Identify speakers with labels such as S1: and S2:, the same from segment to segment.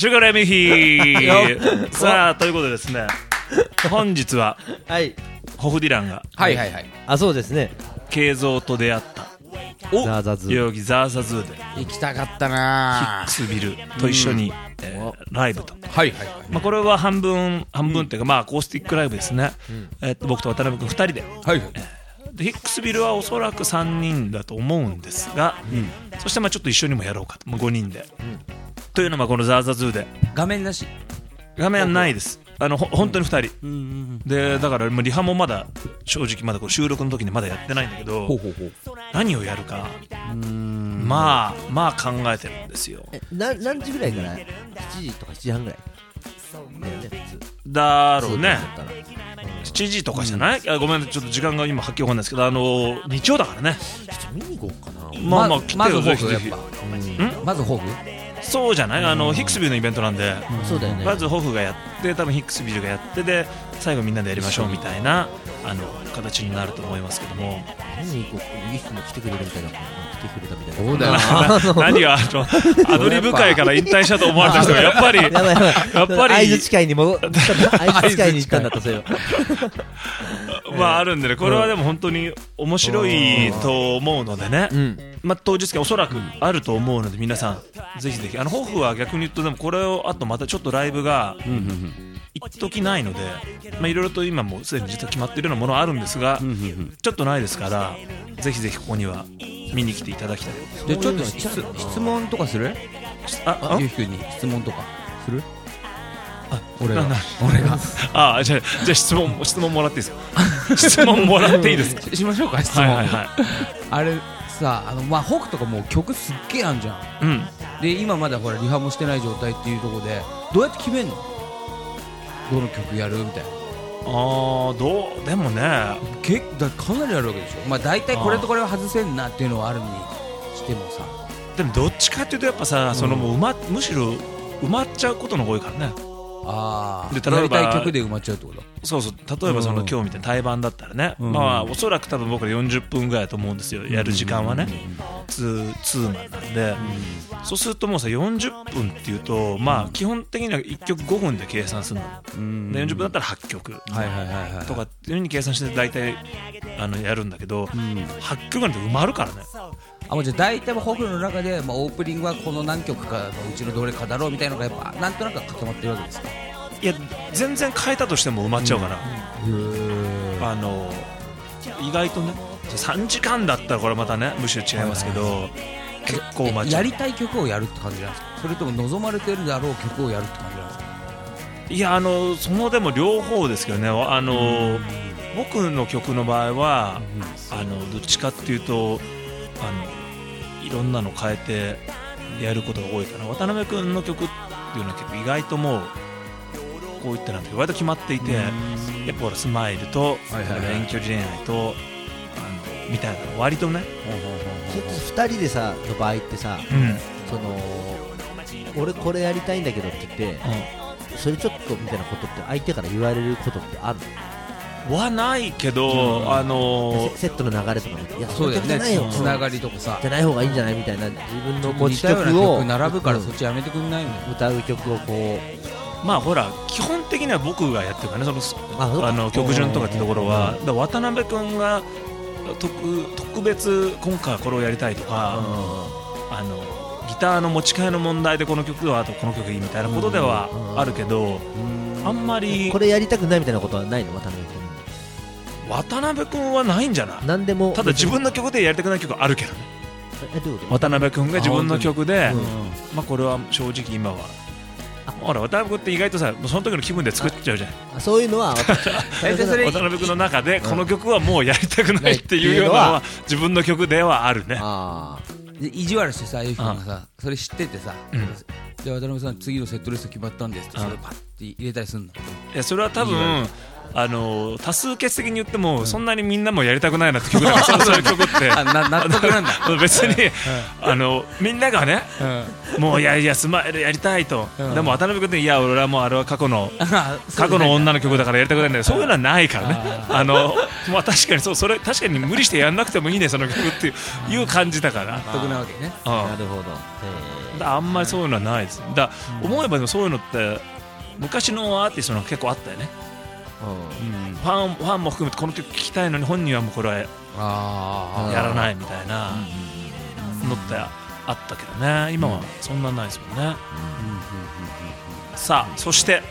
S1: シュガーレミヒーさあということでですね、本日は
S2: はい
S1: ホフディランが
S3: はいはいはい。
S2: あそうですね
S1: 慶三と出会った
S2: ザーザズ
S1: 代々木ザーザズーで
S3: 行きたかった
S1: ヒ
S3: な
S1: ックスビルと一緒に、ライブと、
S3: はいはいはい。
S1: まあ、これは半分っていうか、まあアコースティックライブですね、僕と渡辺君2人で、
S3: はいはい。
S1: でヒックスビルはおそらく3人だと思うんですが、そしてまあちょっと一緒にもやろうかと、もう5人で、というのはこのザーザズーで
S3: 画面なし。
S1: 画面はないです。本当に2人、でだからもうリハもまだ正直まだこう収録の時にまだやってないんだけど、
S3: ほうほうほう。
S1: 何をやるかまあ考えてるんですよ。
S2: 何時ぐらいから7時とか7時半ぐらいだよね普通
S1: だろうね。
S2: そうだったら
S1: 7時とかじゃない、ごめんちょっと時間が今はっきりわかんないですけど、日曜だからね。
S2: ちょっと見に行こうかな。
S1: まあまあ来てよ
S3: まず
S1: ぜひぜひ。
S3: ホフやっぱ。まずホフ。
S1: そうじゃない、ヒックスビルのイベントなんで、
S2: そうだよね
S1: まずホフがやって多分ヒックスビルがやってで最後みんなでやりましょうみたいな形になると思いますけども、
S2: 見に行こう。いい人も来てくれるみたいな。来てくれたみたいな。
S3: そうだよな。
S1: 何がアドリブ界から引退したと思われた人がやっぱり
S2: やばいやばい
S1: やっぱり
S2: 相槌会に戻相槌会に行ったんだったそれは
S1: まああるんでね、これはでも本当に面白いと思うのでね、まあ当日券おそらくあると思うので皆さんぜひぜひ。ホフは逆に言うとでもこれをあとまたちょっとライブが一時ないので、まあいろいろと今もうすでに実は決まっているようなものはあるんですが、ちょっとないですからぜひぜひここには見に来ていただきたい。
S3: じゃあちょっと質問とかする？ゆうひくんに質問とかする？俺が
S1: じゃあ質問もらっていいですか？質問もらっていいですか？
S3: しましょうか質問。
S1: はいはいはい。
S3: あれさまあホフとかもう曲すっげえあんじゃん。で今まだほらリハもしてない状態っていうところでどうやって決めんの？どの曲やるみたいな。
S1: でもね
S3: かなりあるわけでしょ。まあ大体これとこれは外せんなっていうのはあるにしてもさ。
S1: でもどっちかっていうとやっぱさ、むしろ埋まっちゃうことの方が多いからね。で
S3: やりたい曲で埋まっちゃうってこと？
S1: そう例えば今日みたいな対バンだったらね、まあおそらく多分僕ら40分ぐらいだと思うんですよ、やる時間はね。ツーマンなんで、そうするともうさ40分っていうとまあ基本的には1曲5分で計算するので、40分だったら8曲とかっていう風に計算して大体やるんだけど、8曲なんて埋まるからね。
S3: もうじゃあ大体ホフの中で、オープニングはこの何曲かのうちのどれかだろうみたいなのがやっぱなんとなく固まってるわけですか？
S1: いや全然変えたとしても埋まっちゃうから、意外とね3時間だったらこれまたねむしろ違いますけど、結構埋まっちゃう。
S3: やりたい曲をやるって感じなんですか？それとも望まれてるだろう曲をやるって感じなんですか？
S1: いやでも両方ですけどね。僕の曲の場合はどっちかっていうといろんなの変えてやることが多いかな。渡辺君の曲っていうのは結構意外ともうこういったなんて割と決まっていて、やっぱほらスマイルと遠距離恋愛とみたいなの割とね。
S2: 2人でさの場合ってさ、俺これやりたいんだけどって言って、それちょっとみたいなことって相手から言われることってあるの？
S1: はないけど、
S2: セットの流れとかもいや
S3: そうだよね、つながりとかさ
S2: じゃない方がいいんじゃないみたいな、自分の持ち
S3: 似たような
S2: 曲を
S3: 曲並ぶからそっちやめてくんないの？
S2: 歌う曲をこう
S1: まあほら基本的には僕がやってるからね、曲順とかってところは。だから渡辺君が特別今回はこれをやりたいとか、ギターの持ち替えの問題でこの曲はあとこの曲いいみたいなことではあるけど、あんまり
S2: これやりたくないみたいなことはないの？
S1: 渡辺君はないんじゃない？
S2: 何でも。
S1: ただ自分の曲でやりたくない曲あるけどね。
S2: どういうこと？
S1: 渡辺君が自分の曲で、まあこれは正直今はほら渡辺君って意外とさその時の気分で作っちゃうじゃん。
S2: そういうのは
S1: 渡辺君の中でこの曲はもうやりたくないっていうようなのは自分の曲ではあるね。
S3: で意地悪してさ、ゆうきくんがさそれ知っててさ、じゃあ渡辺さん次のセットリスト決まったんですってそれパッて入れたりすんの？
S1: いやそれは多分多数決的に言ってもそんなにみんなもやりたくないなって曲だからそういう曲って
S3: 納得なんだ
S1: 別にみんながねもういやスマイルやりたいとでも渡辺君っていや俺はもうあれは過去の女の曲だからやりたくないんだけどそういうのはないからねまあ確かにそれ確かに無理してやんなくてもいいねその曲っていう感じだから
S3: 納得なわけね。
S2: なるほど。
S1: あんまりそういうのはないですだ思えばでもそういうのって昔のアーティストの結構あったよねファンも含めてこの曲聴きたいのに本人はもうこれはやらないみたいなのってあったけどね今はそんなないですもんねさあそして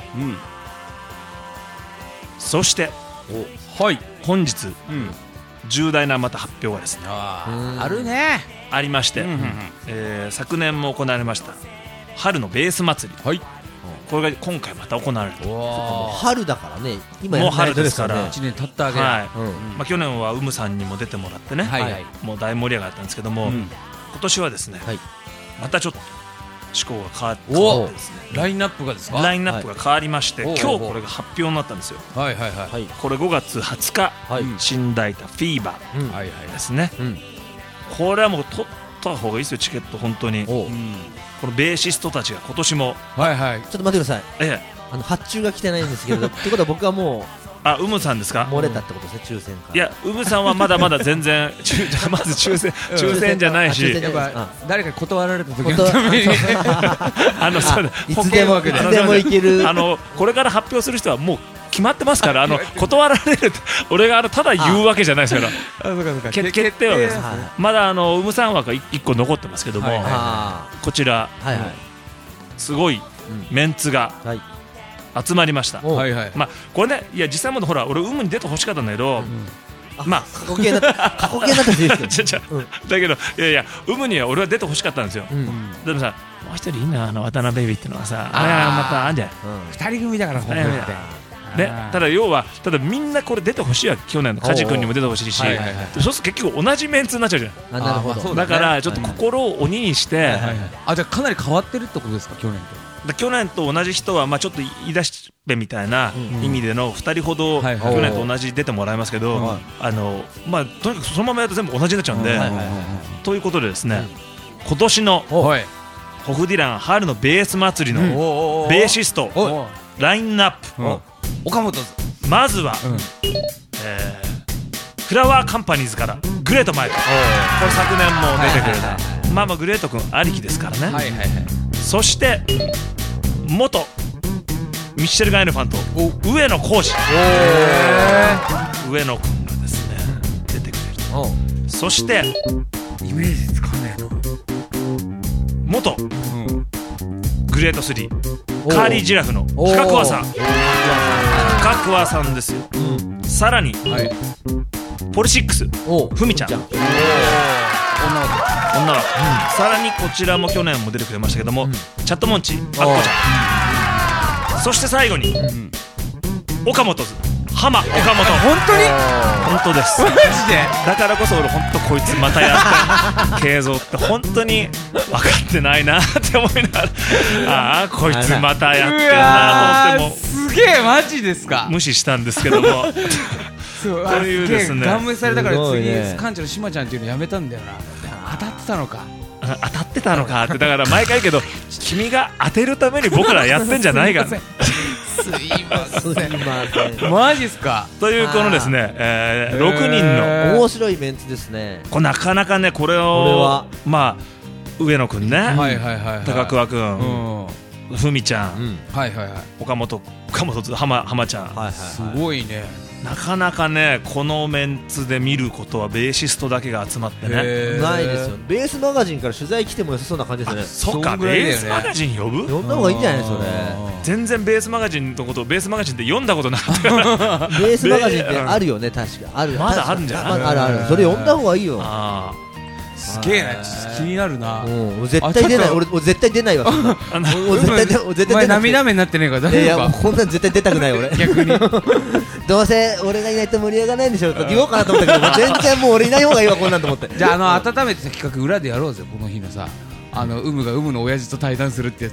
S1: そして本日重大なまた発表がですね
S3: あるね
S1: ありまして昨年も行われました春のベース祭りこれが今回また行われる
S2: 春だからね今
S1: もう春ですから
S3: 1年経ったわけ
S1: まあ去年はウムさんにも出てもらってねもう大盛り上がったんですけども今年はですねまたちょっと趣向が変わってですね
S3: ラインナップがですか
S1: ラインナップが変わりまして今日これが発表になったんですよこれ5月20日新大田フィーバーですねこれはもう取った方がいいですよチケット本当にこのベーシストたちが今年も
S2: ちょっと待ってください発注が来てないんですけどってことは僕はもう
S1: ウムさんですか
S2: 漏れたってことですね抽選から
S1: いやウムさんはまだまだ全然まず抽選じゃないし
S3: やっぱ誰か断られた時のために
S2: いつでもいける
S1: これから発表する人はもう決まってますから断られる俺がただ言うわけじゃないですから決定はですまだウムさん枠が1個残ってますけどもこちらすごいメンツが集まりましたまあこれねいや実際もほら俺ウムに出てほしかったんだけどまあ
S2: 過去形だったんですよ
S1: だけどいやウムには俺は出てほしかったんですよでもさもう一人いいな渡辺ベイビーってのはさまたあんじゃん
S3: 2人組だから本当に
S1: ね、ただ要はみんなこれ出てほしいわ去年の梶君にも出てほしいしそうすると結局同じメンツになっちゃうじゃん
S2: なるほど
S1: だからちょっと心を鬼にして
S3: じゃあかなり変わってるってことですか去年と
S1: 去年と同じ人はちょっと言い出しっぺみたいな意味での2人ほど去年と同じ出てもらいますけどとにかくそのままやると全部同じになっちゃうんでということでですね今年のホフディラン春のベース祭りのベーシストラインナップ
S3: 岡本
S1: まずはフラワーカンパニーズからグレートマイクこれ昨年も出てくれたグレート君ありきですからねそして元ミッシェルガン・エレファント上野浩二上野君がですね出てくれるそして
S3: イメージつかねえな
S1: 元グレート3カーリージラフの深桑さん深桑さんですよさらにポリシックスふみちゃん女の子さらにこちらも去年も出てくれましたけどもチャットモンチあっこちゃんそして最後に岡本図浜岡本
S3: 本当に
S1: 本当です
S3: マジで
S1: だからこそ俺本当こいつまたやって慶三って本当に分かってないなって思いながらこいつまたやってんなと思っても
S3: すげえマジですか
S1: 無視したんですけどもというですね
S3: ガン無視されたから次館長のしまちゃんっていうのやめたんだよな当たってたのか
S1: 当たってたのかってだから毎回言うけど君が当てるために僕らやってんじゃないが
S3: すいませんマジっすか
S1: というこのですね6人の
S2: 面白いメンツですね
S1: これなかなかねこれを上野くんね高桑くんふみちゃん岡本浜ちゃん
S3: すごいね
S1: なかなかねこのメンツで見ることはベーシストだけが集まってね
S2: ないですよベースマガジンから取材来ても良さそうな感じですね
S1: そっかベースマガジン呼ぶ
S2: 呼んだ方がいいんじゃないそれ
S1: 全然ベースマガジンのことベースマガジンって読んだことなかった
S2: ベースマガジンってあるよね確かある
S1: まだあるんじゃない
S2: あるそれ読んだ方がいいよ
S3: すげえな気になるな
S2: 絶対出ない俺絶対出ないわ絶対
S3: 涙目になってねえから
S2: いやこんなん絶対出たくない俺
S3: 逆に
S2: どうせ俺がいないと盛り上がらないんでしょって言おうかなと思ったけど全然もう俺いない方がいいわこんなんと思って
S3: じゃあ温めて企画裏でやろうぜこの日のさウムがウムの親父と対談するってやつ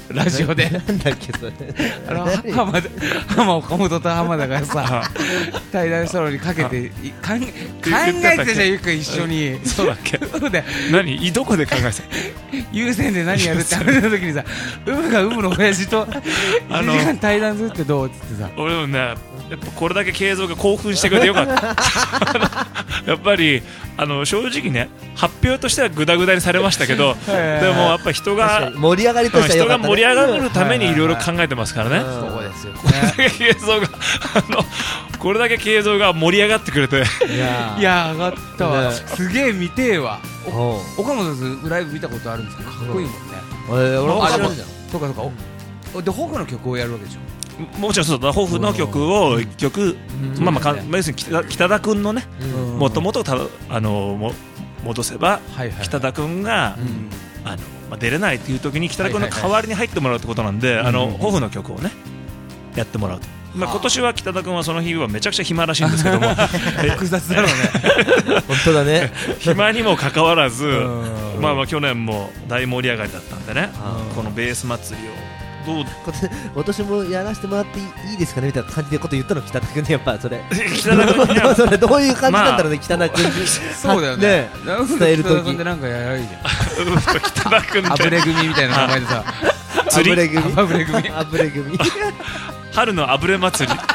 S3: ラジオで
S2: なんだっけそれ
S3: 浜岡本と浜田がさ対談したのにかけて考えてたじゃんゆっくん一緒に
S1: そうだっけ
S3: そうだよ
S1: 何どこで考えてた
S3: 優先で何やるって話した時にさウムがウムの親父と1時間対談するってどうっつってさ
S1: 俺もねやっぱこれだけ慶三が興奮してくれてよかったやっぱり正直ね発表としてはグダグダにされましたけどでもやっぱ人が
S2: 盛り上がりとしては
S1: 人が盛り上がるためにいろいろ考えてますからね
S3: そうですよね
S1: これだけ慶三が盛り上がってくれて
S3: いや上がったわ
S2: ね
S3: すげえ見てえわ岡本さんライブ見たことあるんですけどかっこいいもんね
S2: 俺も知らないじゃん
S3: そうかでホフの曲をやるわけでしょ
S1: もちろんそうだホフの曲を1曲まあ要するに北田君のねもともと戻せば北田君が出れないっていう時に北田君の代わりに入ってもらうってことなんでホフの曲をねやってもらうと今年は北田君はその日はめちゃくちゃ暇らしいんですけども
S3: 複雑だろうね
S2: 本当だね
S1: 暇にもかかわらずまあ去年も大盛り上がりだったんでねこのベース祭りを今
S2: 年もやらせてもらっていいですかねみたいな感じでこと言ったの北田君ねやっぱそれ
S1: 北田君には
S2: それどういう感じなんだろうね北田君に
S3: そうだよね
S2: 伝えるとき
S3: でなんかやらいいじゃん
S1: 北田君
S3: アブレ組みたいな名前でさ
S2: アブレ組
S3: アブレ組
S1: 春のアブレ祭り
S3: い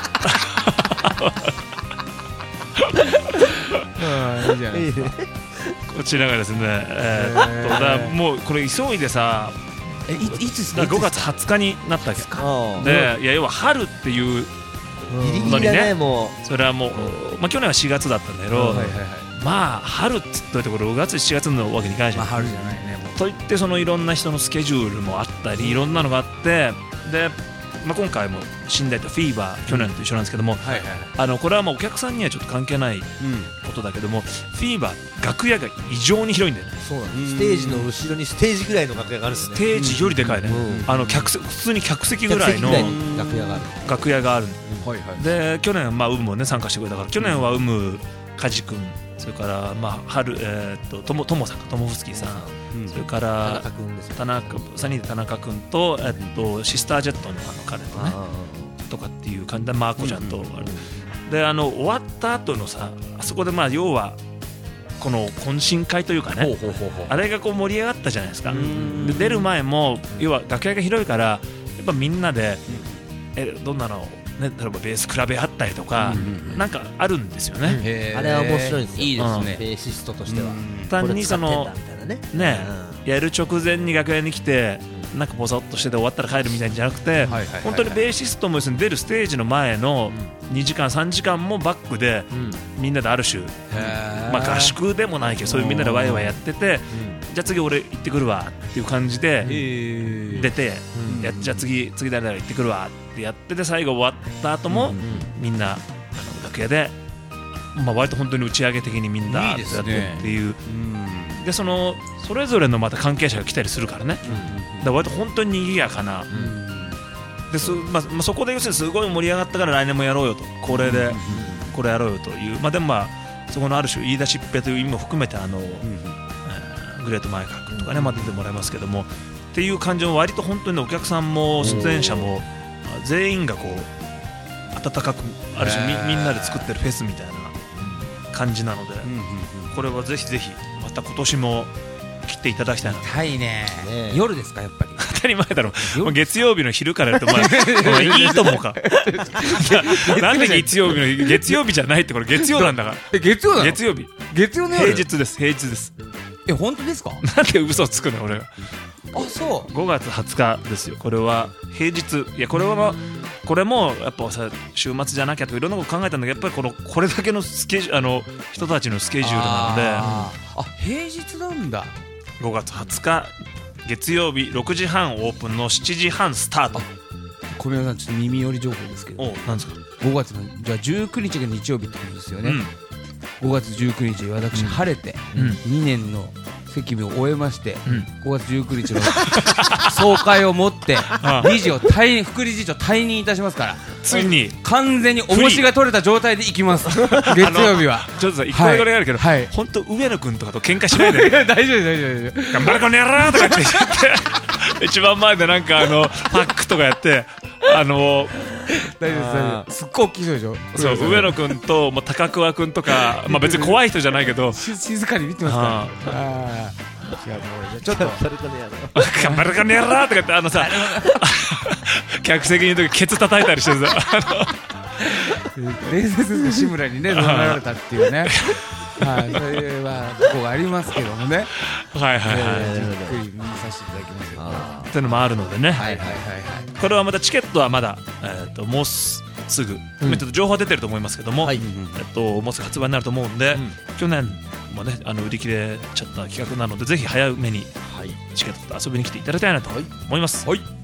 S3: いじゃないですか
S1: こちらがですねもうこれ急いでさ
S3: いつです
S1: か5月20日になったわけでいや要は春っていう
S2: ギリギリだねもう
S1: それはもう去年は4月だったんだけどまあ春っつっといてこれ5月7月のわけにいかないじゃん
S3: 春じゃないね
S1: といってそのいろんな人のスケジュールもあったりいろんなのがあってで今回も新大とフィーバー去年と一緒なんですけどもこれはもうお客さんにはちょっと関係ないことだけどもフィーバー楽屋が異常に広いんだよね
S2: そうなんステージの後ろにステージぐらいの楽屋があるんですね
S1: ステージよりでかいね普通に客席ぐらいの楽屋があるで去年ウムもね参加してくれたから去年はウム梶君それから春友フスキーさんそれからサニーで田中君とシスタージェットの彼とねとかっていう感じでマーコちゃんとで終わった後のさあそこで要はこの懇親会というかねあれがこう盛り上がったじゃないですかで出る前も要は楽屋が広いからやっぱみんなでどんなの例えばベース比べ合ったりとかなんかあるんですよね
S2: あれは面白いですよ
S3: いいですね
S2: ベーシストとしては
S1: 単にそのねやる直前に楽屋に来てなんかポソッとしてて終わったら帰るみたいんじゃなくて本当にベーシストも出るステージの前の2時間3時間もバックでみんなである種合宿でもないけどそういうみんなでワイワイやっててじゃあ次俺行ってくるわっていう感じで出てじゃあ次誰々行ってくるわってやってて最後終わった後もみんな楽屋で割と本当に打ち上げ的にみんなやってっていうでそれぞれのまた関係者が来たりするからねだから割と本当に賑やかなでそこで要するにすごい盛り上がったから来年もやろうよとこれでこれやろうよというでもそこのある種言い出しっぺという意味も含めてグレート前川君とかね出てもらいますけどもっていう感じも割と本当にお客さんも出演者も全員がこう温かくある種みんなで作ってるフェスみたいな感じなのでこれはぜひぜひまた今年も来ていただきたいな
S3: はいね夜ですかやっぱり
S1: 当たり前だろ月曜日の昼からやってお前いいと思うかなんで月曜日じゃないってこれ月曜なんだから
S3: 月曜なの
S1: 月曜日平日です
S3: 本当ですか
S1: なんで嘘つくの俺が
S3: そう
S1: 5月20日ですよこれは平日いやこれもやっぱさ週末じゃなきゃとかいろんなこと考えたんだけどやっぱりこれだけの人たちのスケジュールな
S3: ので平日なんだ
S1: 5月20日月曜日6時半オープンの7時半スタート
S3: 小宮さんちょっと耳寄り情報ですけど
S1: 何ですか
S3: 5月のじゃあ19日が日曜日ってことですよね、5月19日私晴れて2年の責務を終えまして、5月19日の総会をもって副理事長退任いたしますから
S1: ついに
S3: 完全に重しが取れた状態で行きます月曜日は
S1: ちょっとさ一個だけあるけど本当上野君とかと喧嘩しないで
S3: 大丈夫
S1: 頑張れこの野郎とかって一番前でなんかパックとかやって
S3: 大丈夫ですすっごい大きい人でしょ。
S1: そう上野くんともう高桑くんとか、まあ別に怖い人じゃないけど
S3: 静かに見てますから。違う、もうちょっと
S2: それこの野郎
S1: 頑張るかねやらーとか言ってさ客席にいる時ケツ叩いたりしてさ
S3: 伝説の志村にね怒鳴られたっていうねはい、そういうとこがありますけどもね。
S1: はいはいはい
S3: じっくり見させていただきますけど
S1: っていうのもあるのでね、
S3: はいはいはいはい。
S1: これはまたチケットはまだもうすぐ、ちょっと情報は出てると思いますけども、もうすぐ発売になると思うんで、去年もね売り切れちゃった企画なのでぜひ早めにチケットと遊びに来ていただきたいなと思います。
S3: はい。